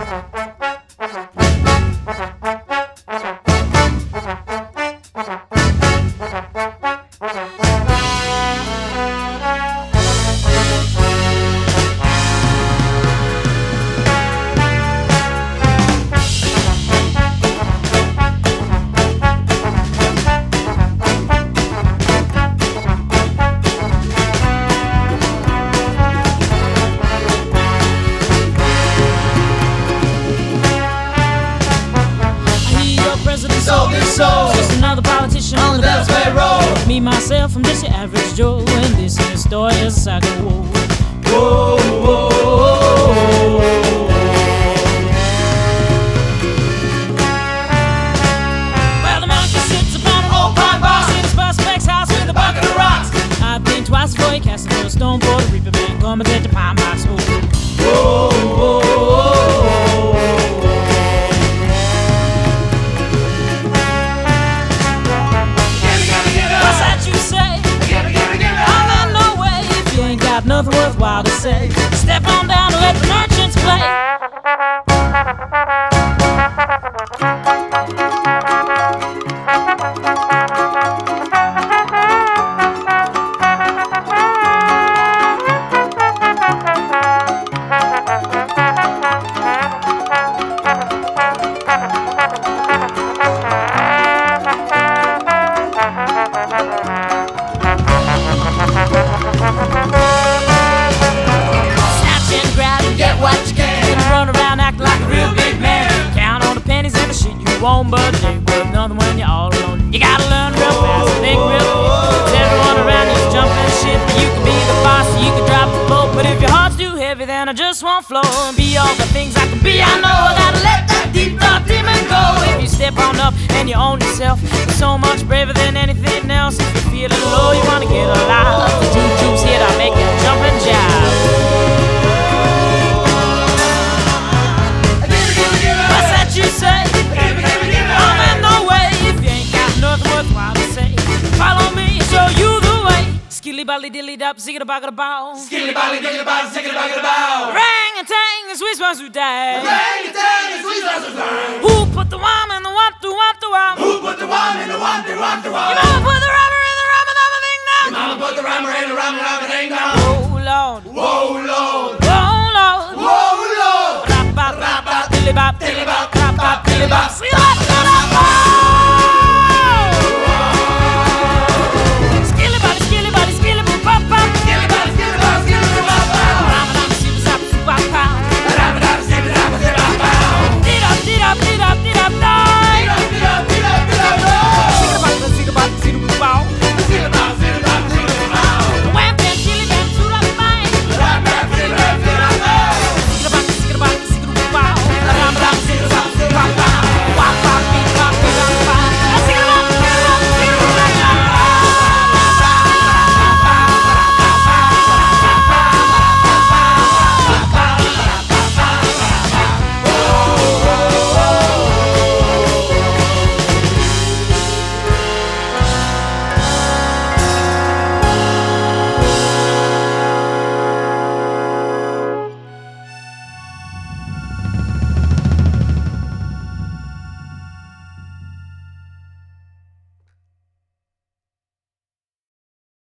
Just another politician on the Devil's Road. Me, myself, I'm just your average Joe, and this is the story of Psycho. Whoa, whoa, whoa. Well, the monkey sits upon an old pine box in his prospect's house with a bucket of rocks. I've been twice before he cast a stone for the reaper man coming to the pine box. Whoa, whoa, whoa. Nothing worthwhile to say. Step on down and let the merchants play. But it ain't worth nothing when you're all alone. You gotta learn real fast and think real quick. Everyone around you's jumping ship. You can be the boss, you can drop the boat. But if your heart's too heavy, then I just won't flow and be all the things I can be. I know I gotta let that deep thought demon go. If you step on up and you own yourself, you're so much braver than anything else. If you feel it low, you wanna get alive. The juju's here to make you jump and jive. What's that you say? Follow me, show you the way. Skilly bally dilly dop, zigga da bagga da bow. Skilly bally dilly bow, zigga da bagga da bow. Rang a tang, the Swiss ones who die. Rang a tang, the Swiss ones who die. Who put the wham in the wham to wham to wham? Who put the wham in the wham to wham to wham? Your mama put the rubber in the rum and everything now. Your mama put the rubber in the rum and everything now. Oh Lord, whoa Lord.